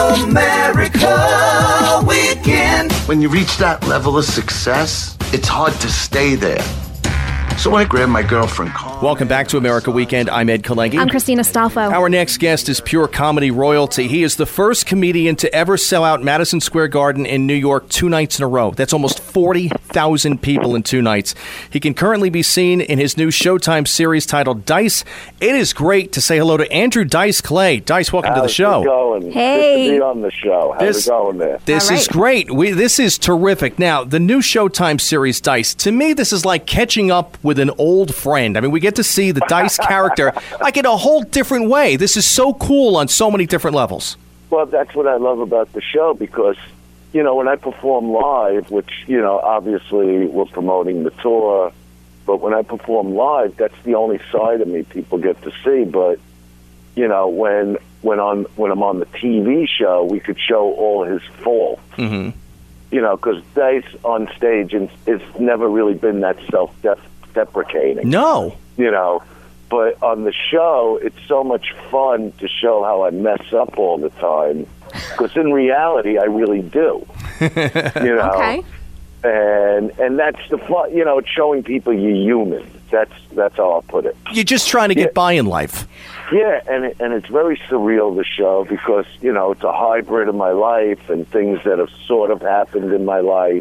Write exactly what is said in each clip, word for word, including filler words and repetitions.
America Weekend. When you reach that level of success, it's hard to stay there. So I grabbed my girlfriend, Carl. Welcome back to America Weekend. I'm Ed Kalengi. I'm Christina Stolfo. Our next guest is pure comedy royalty. He is the first comedian to ever sell out Madison Square Garden in New York two nights in a row. That's almost forty thousand people in two nights. He can currently be seen in his new Showtime series titled Dice. It is great to say hello to Andrew Dice Clay. Dice, welcome How's to the show. It going? Hey. Good to be on the show. How's This- it going there? This All right. is great. We, this is terrific. Now, the new Showtime series, Dice, to me, this is like catching up with an old friend. I mean, we get to see the Dice character like in a whole different way. This is so cool on so many different levels. Well, that's what I love about the show because, you know, when I perform live, which, you know, obviously we're promoting the tour, but when I perform live, that's the only side of me people get to see. But, you know, when when on when I'm on the T V show, we could show all his faults. Mm-hmm. You know, because Dice on stage, and it's never really been that self-deprecating. No. You know, but on the show, it's so much fun to show how I mess up all the time. Because in reality, I really do. You know, Okay. and and that's the fun. You know, it's showing people you're human. That's that's how I'll put it. You're just trying to get Yeah. by in life. Yeah, and it, and it's very surreal, the show, because you know it's a hybrid of my life and things that have sort of happened in my life,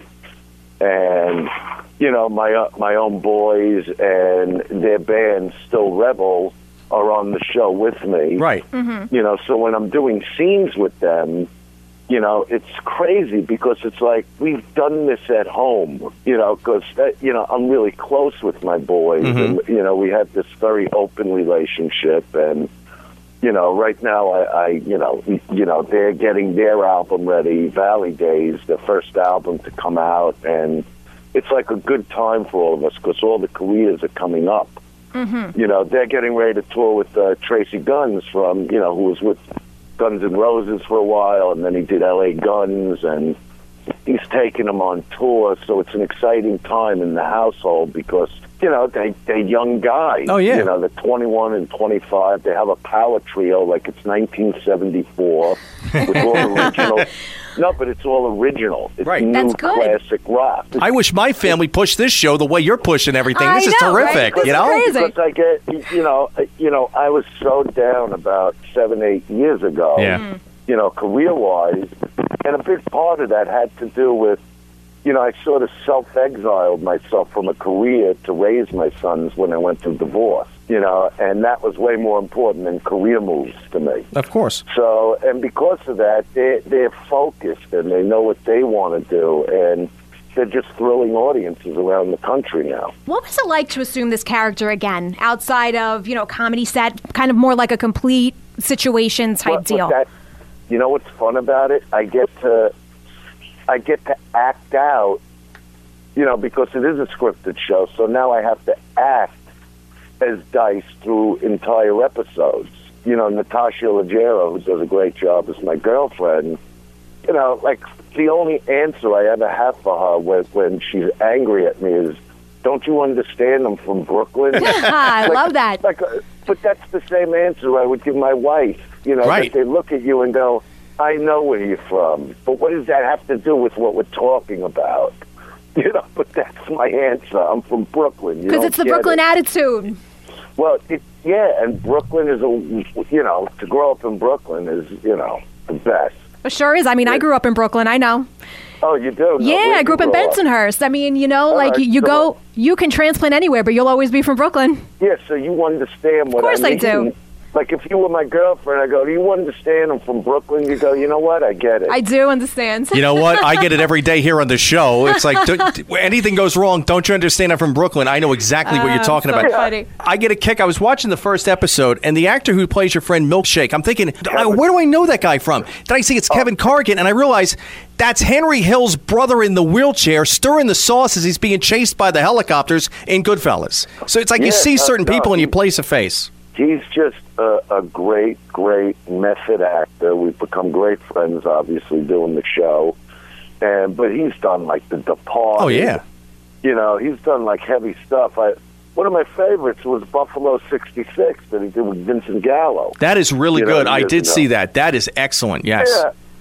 and you know my uh, my own boys and their band Still Rebel are on the show with me. Right. You know, so when I'm doing scenes with them, you know, it's crazy because it's like we've done this at home, you know, because, you know, I'm really close with my boys. And, you know, we have this very open relationship. And, you know, right now, I, I you know, you know, they're getting their album ready, Valley Days, the first album to come out. And it's like a good time for all of us because all the careers are coming up. You know, they're getting ready to tour with uh, Tracy Guns from, you know, who was with Guns N' Roses for a while, and then he did L A Guns, and he's taking them on tour. So it's an exciting time in the household because, you know, they, they're young guys. Oh, yeah. You know, they're twenty-one and twenty-five. They have a power trio like it's nineteen seventy-four with all original. No, but it's all original. It's Right. new That's good. classic rock. I wish my family pushed this show the way you're pushing everything. I This is know, right? terrific, This you is know? crazy. Because I get, you know, you know, I was so down about seven, eight years ago. Yeah. You know, career-wise, and a big part of that had to do with, you know, I sort of self-exiled myself from a career to raise my sons when I went through divorce. You know, and that was way more important than career moves to me. Of course. So, and because of that, they're, they're focused and they know what they want to do, and they're just thrilling audiences around the country now. What was it like to assume this character again, outside of, you know, comedy set, kind of more like a complete situation type But- but deal? that- you know what's fun about it? I get to, I get to act out, you know, because it is a scripted show. So now I have to act as Dice through entire episodes. You know, Natasha Leggero, who does a great job as my girlfriend, you know, like the only answer I ever have for her when, when she's angry at me is, don't you understand I'm from Brooklyn? I Like- love that. Like, uh, but that's the same answer I would give my wife. You know, Right. that they look at you and go, I know where you're from, but what does that have to do with what we're talking about? You know, but that's my answer. I'm from Brooklyn. Because it's the Brooklyn attitude. Well, it, yeah, and Brooklyn is a, you know, to grow up in Brooklyn is, you know, the best. It sure is. I mean, I grew up in Brooklyn. I know. Oh, you do? No, Yeah, where'd I you grew up in grow Bensonhurst. I mean, you know, All like right, you so- go, you can transplant anywhere, but you'll always be from Brooklyn. Yeah, so you understand what Of course I I mean. do. Like, if you were my girlfriend, I go, do you understand I'm from Brooklyn? You go, you know what? I get it. I do understand. You know what? I get it every day here on the show. It's like, do, anything goes wrong, don't you understand I'm from Brooklyn? I know exactly what you're Uh, talking so about. funny. I get a kick. I was watching the first episode, and the actor who plays your friend Milkshake, I'm thinking, uh, where do I know that guy from? Then I see it's Kevin Corrigan, and I realize that's Henry Hill's brother in the wheelchair stirring the sauce as he's being chased by the helicopters in Goodfellas. So it's like you Yeah, see no, certain no, people and you he- place a face. He's just a, a great, great method actor. We've become great friends, obviously, doing the show. And but he's done like The Departed. Oh, yeah. You know, he's done like heavy stuff. I, one of my favorites was Buffalo sixty-six that he did with Vincent Gallo. That is really You know, good. I years did ago. see that. That is excellent. Yes. Yeah,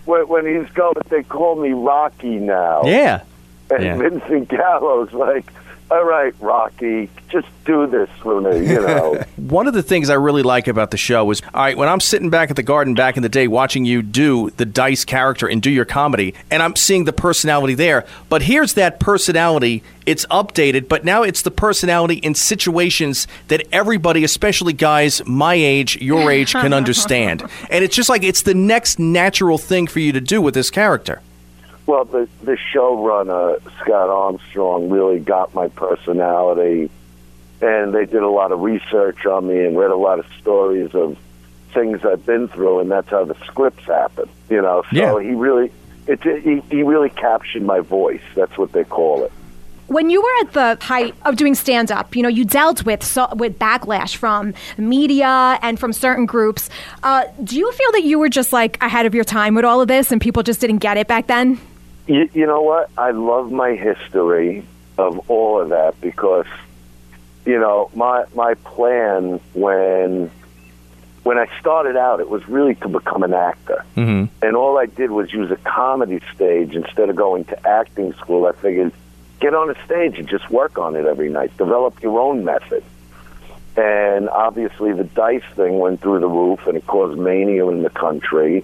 when, when he's going, they call me Rocky now. Yeah. And yeah. Vincent Gallo's like, all right, Rocky, just do this for me, you know. One of the things I really like about the show is, all right, when I'm sitting back at the Garden back in the day watching you do the Dice character and do your comedy, and I'm seeing the personality there, but here's that personality, it's updated, but now it's the personality in situations that everybody, especially guys my age, your age, can understand. And it's just like it's the next natural thing for you to do with this character. Well, the, the showrunner, Scott Armstrong, really got my personality, and they did a lot of research on me and read a lot of stories of things I've been through, and that's how the scripts happen, you know. So yeah. he really it, he, he really captured my voice. That's what they call it. When you were at the height of doing stand-up, you know, you dealt with so, with backlash from media and from certain groups. Uh, do you feel that you were just, like, ahead of your time with all of this and people just didn't get it back then? You, you know what? I love my history of all of that because, you know, my my plan when when I started out, it was really to become an actor. Mm-hmm. And all I did was use a comedy stage instead of going to acting school. I figured, get on a stage and just work on it every night. Develop your own method. And obviously the Dice thing went through the roof, and it caused mania in the country.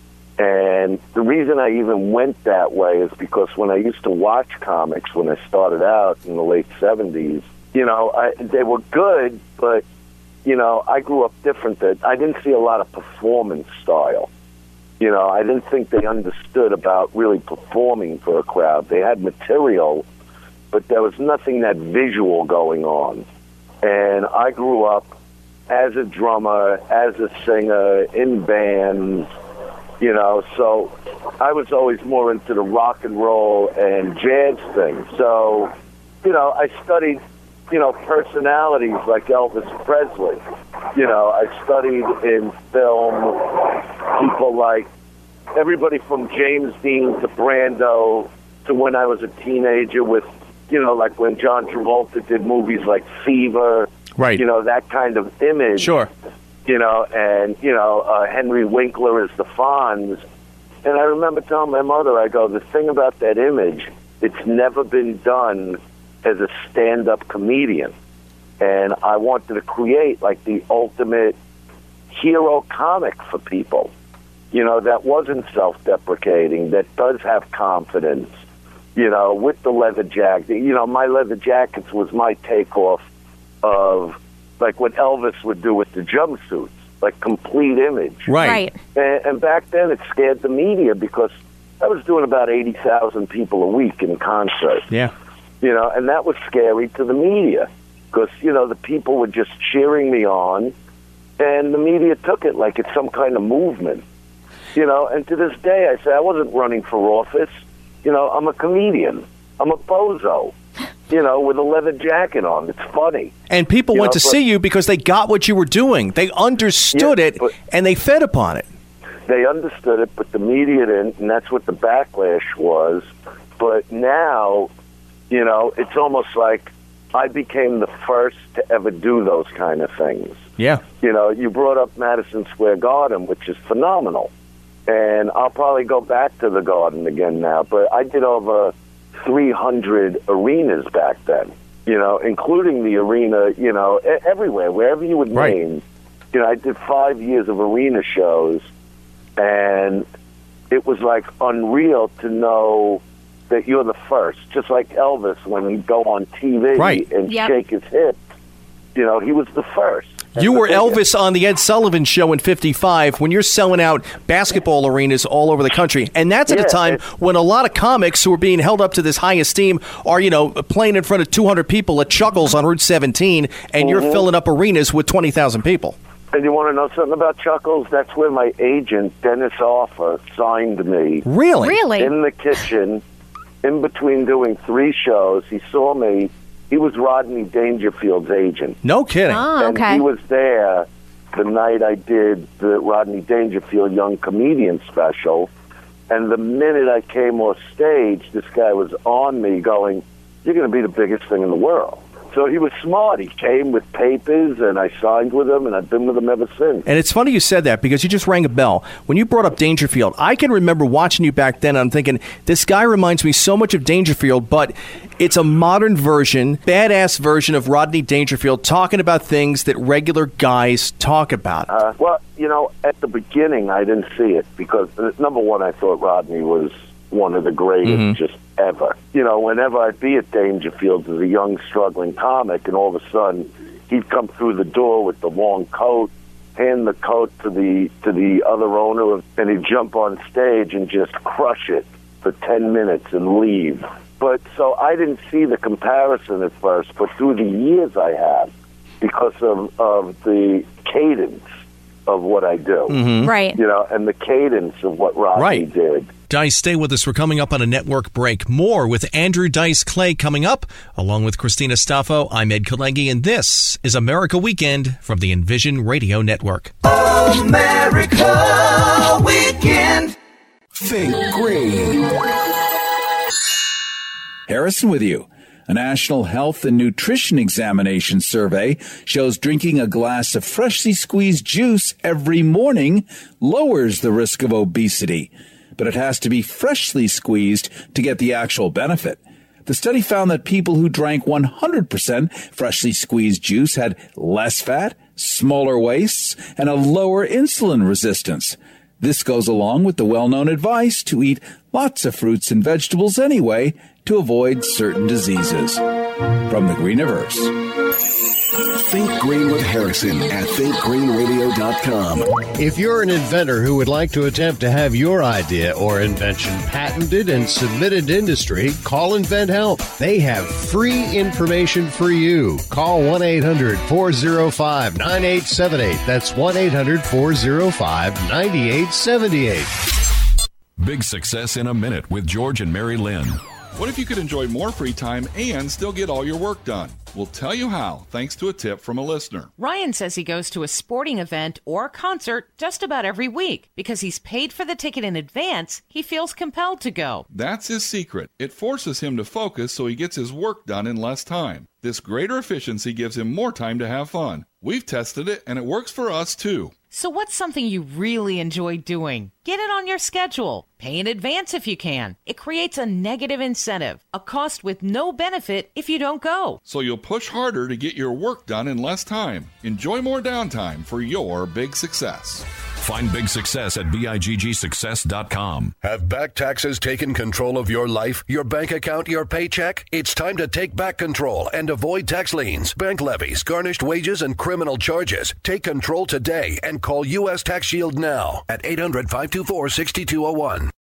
And the reason I even went that way is because when I used to watch comics when I started out in the late seventies, you know, I, they were good, but, you know, I grew up different. That I didn't see a lot of performance style. You know, I didn't think they understood about really performing for a crowd. They had material, but there was nothing that visual going on. And I grew up as a drummer, as a singer, in bands, you know, so I was always more into the rock and roll and jazz thing. So, you know, I studied, you know, personalities like Elvis Presley. You know, I studied in film people like everybody from James Dean to Brando to when I was a teenager with, you know, like when John Travolta did movies like Fever, right? You know, that kind of image. Sure. You know, and, you know, uh, Henry Winkler as the Fonz. And I remember telling my mother, I go, the thing about that image, it's never been done as a stand-up comedian. And I wanted to create, like, the ultimate hero comic for people, you know, that wasn't self-deprecating, that does have confidence, you know, with the leather jacket. You know, my leather jackets was my takeoff of, like, what Elvis would do with the jumpsuits, like complete image. Right. Right. And, and back then it scared the media because I was doing about eighty thousand people a week in concert. Yeah. You know, and that was scary to the media because, you know, the people were just cheering me on, and the media took it like it's some kind of movement. You know, and to this day I say I wasn't running for office. You know, I'm a comedian. I'm a bozo. You know, with a leather jacket on. It's funny. And people you went know, to see you because they got what you were doing. They understood yeah, it, but and they fed upon it. They understood it, but the media didn't, and that's what the backlash was. But now, you know, it's almost like I became the first to ever do those kind of things. Yeah. You know, you brought up Madison Square Garden, which is phenomenal. And I'll probably go back to the Garden again now. But I did over three hundred arenas back then, you know, including the arena, you know, everywhere, wherever you would right. name. You know, I did five years of arena shows, and it was, like, unreal to know that you're the first. Just like Elvis, when he'd go on T V right. and yep. shake his hips, you know, he was the first. You were Elvis on the Ed Sullivan Show in fifty-five when you're selling out basketball arenas all over the country. And that's at yeah, a time when a lot of comics who are being held up to this high esteem are, you know, playing in front of two hundred people at Chuckles on Route seventeen, and mm-hmm. you're filling up arenas with twenty thousand people. And you want to know something about Chuckles? That's where my agent, Dennis Offer, signed me. Really? Really? In the kitchen, in between doing three shows. He saw me. He was Rodney Dangerfield's agent. No kidding. Oh, okay. And he was there the night I did the Rodney Dangerfield Young Comedian special. And the minute I came off stage, this guy was on me going, you're going to be the biggest thing in the world. So he was smart. He came with papers, and I signed with him, and I've been with him ever since. And it's funny you said that because you just rang a bell. When you brought up Dangerfield, I can remember watching you back then, and I'm thinking, this guy reminds me so much of Dangerfield, but it's a modern version, badass version of Rodney Dangerfield talking about things that regular guys talk about. Uh, well, you know, at the beginning, I didn't see it because, uh, number one, I thought Rodney was one of the greatest mm-hmm. just ever. You know, whenever I'd be at Dangerfield as a young, struggling comic, and all of a sudden he'd come through the door with the long coat, hand the coat to the to the other owner, and he'd jump on stage and just crush it for ten minutes and leave. But so I didn't see the comparison at first, but through the years I have, because of, of the cadence of what I do. Mm-hmm. Right. You know, and the cadence of what Rodney right. did. Dice, stay with us. We're coming up on a network break. More with Andrew Dice Clay coming up, along with Christina Staffo. I'm Ed Kalegi, and this is America Weekend from the Envision Radio Network. America Weekend. Think green. Harrison with you. A National Health and Nutrition Examination survey shows drinking a glass of freshly squeezed juice every morning lowers the risk of obesity. But it has to be freshly squeezed to get the actual benefit. The study found that people who drank one hundred percent freshly squeezed juice had less fat, smaller waists, and a lower insulin resistance. This goes along with the well-known advice to eat lots of fruits and vegetables anyway to avoid certain diseases. From the Greeniverse. Think Green with Harrison at think green radio dot com. If you're an inventor who would like to attempt to have your idea or invention patented and submitted to industry, call InventHelp. They have free information for you. Call one eight hundred four oh five nine eight seven eight. That's one eight hundred four oh five nine eight seven eight. Big Success in a Minute with George and Mary Lynn. What if you could enjoy more free time and still get all your work done? We'll tell you how, thanks to a tip from a listener. Ryan says he goes to a sporting event or concert just about every week. Because he's paid for the ticket in advance, he feels compelled to go. That's his secret. It forces him to focus so he gets his work done in less time. This greater efficiency gives him more time to have fun. We've tested it, and it works for us, too. So what's something you really enjoy doing? Get it on your schedule. Pay in advance if you can. It creates a negative incentive, a cost with no benefit if you don't go. So you'll push harder to get your work done in less time. Enjoy more downtime for your big success. Find big success at big success dot com. Have back taxes taken control of your life, your bank account, your paycheck? It's time to take back control and avoid tax liens, bank levies, garnished wages, and criminal charges. Take control today and call U S Tax Shield now at eight hundred five two four six two zero one.